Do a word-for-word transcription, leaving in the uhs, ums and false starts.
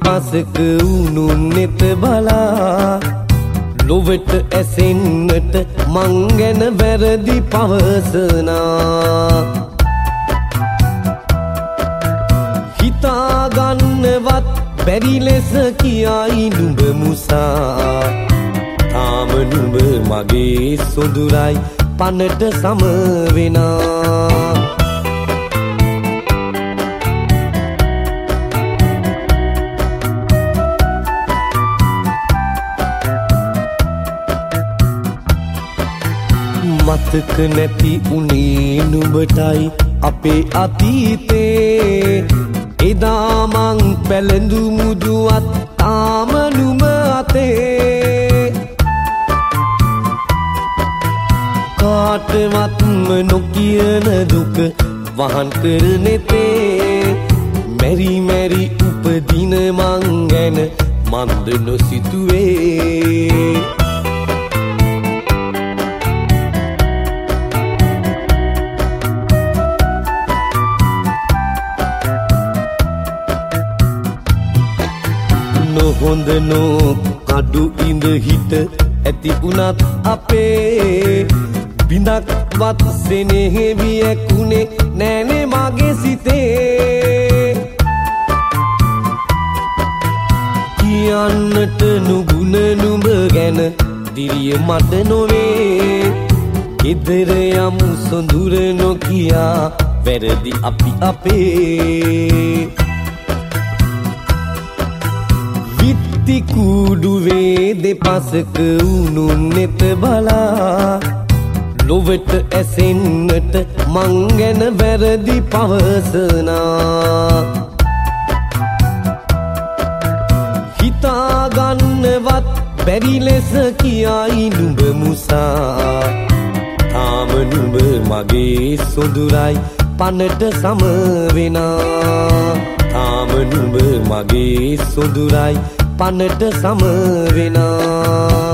දෙපසක උනුන් නෙත බලා ලොවට ඇසෙන්නට මං ගැන වැරදි පවසනා හිතාගන්නවත් බැරි ලෙස කියයි නුඹ මුසා තාම නුඹ මගේ සොඳුරයි පනට සම වෙනා මතක නැති උනේ නුඹටයි අපේ අතීතේ එදා මං පැලඳු මුදුවත් තාම නුඹ අතේ කාටවත්ම නොකියන දුක වහන් කරනෙතේ මෙරි මෙරි උපදින මං ගැන මන්ද නොසිතුවේ හොඳ නෝ කඩු ඉඳ හිට ඇති උනත් අපේ බිඳක්වත් සෙනෙහෙ වියකුනේ නෑනේ මගේ සිතේ කියන්නට නුගුණ නුඹ ගැන දිරිය මට නොවේ ගෙදර යමු සොඳුර නොකියා වැරදි අපි අපේ කුඩුවේ දෙපසක උනුන් නෙත බලා ලොවට ඇසෙන්නට මං ගැන වැරදි පවසනා හිතාගන්නවත් බැරි ලෙස කියයි නුඹ මුසා තාම නුඹ මගේ සොඳුරයි පනට සම වෙනා තාම නුඹ මගේ සොඳුරයි පනට සම වෙනා